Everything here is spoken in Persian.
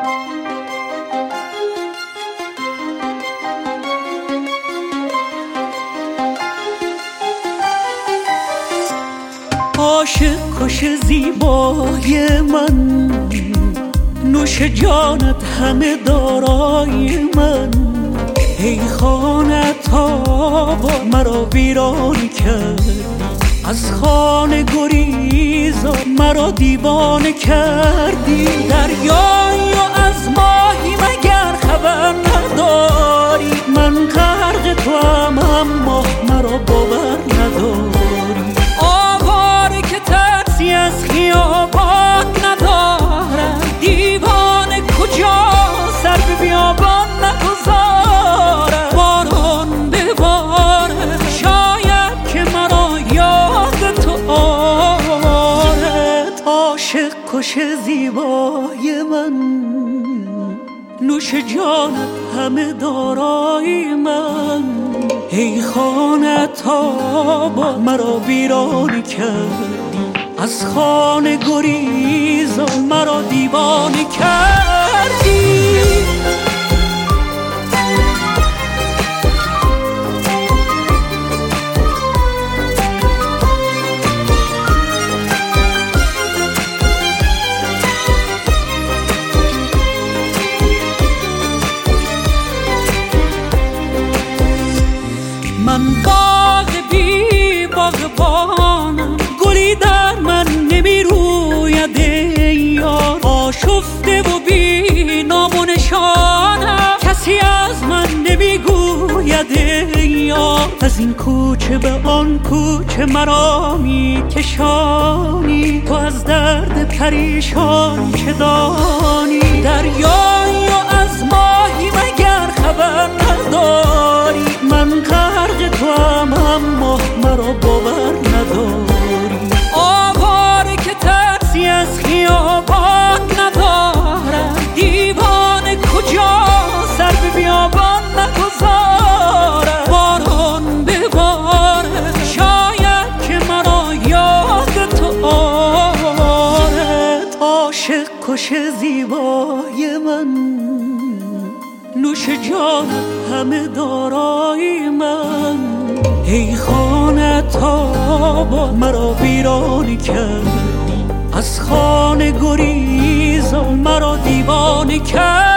عاشق کش زیبای من، نوش جانت همه دارای من. ای خانه تابا مرا ویران کردی، از خانه گریزا مرا دیوانه کردی. دریایی و از ماهی مگر خبر نداری؟ من غرق توام اما مرا باور نداری. آواره که ترسی از خیابان ندارد، دیوانه کجا سر به بیابان نگذارد. باران ببارد شاید که مرا یاد تو آرد. عاشق کش زیبای من، نوش جانت همه دارای من. ای خانه تابا مرا ویران کردی، از خانه گریزا مرا دیوانه کردی. من باغ بی باغبانم، گلی در من نمی روید ای یار. آشفته و بی نام و نشانم، کسی از من نمی گوید ای یار. از این کوچه به آن کوچه مرا می کشانی، تو از درد پریشان چه دانی؟ دریایی و از ماهی مگر خبر نداری؟ من غرق توام اما مرا باور نداری. آواره که ترسی از خیابان ندارد، دیوانه کجا سر به بیابان نگذارد. باران ببارد شاید که مرا یاد تو آرد. عاشق کش زیبای من، نوش جان همه دارای من. ای خانه تابا مرا ویران کردی، از خانه گریزا مرا دیوانه کردی.